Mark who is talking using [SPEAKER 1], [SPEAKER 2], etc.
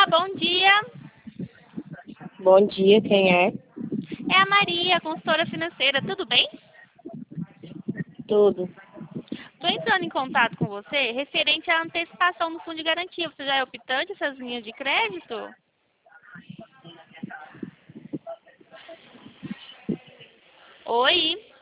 [SPEAKER 1] Olá, bom dia.
[SPEAKER 2] Bom dia, quem é?
[SPEAKER 1] É a Maria, consultora financeira. Tudo bem?
[SPEAKER 2] Tudo.
[SPEAKER 1] Estou entrando em contato com você referente à antecipação do fundo de garantia. Você já é optante dessas linhas de crédito? Oi?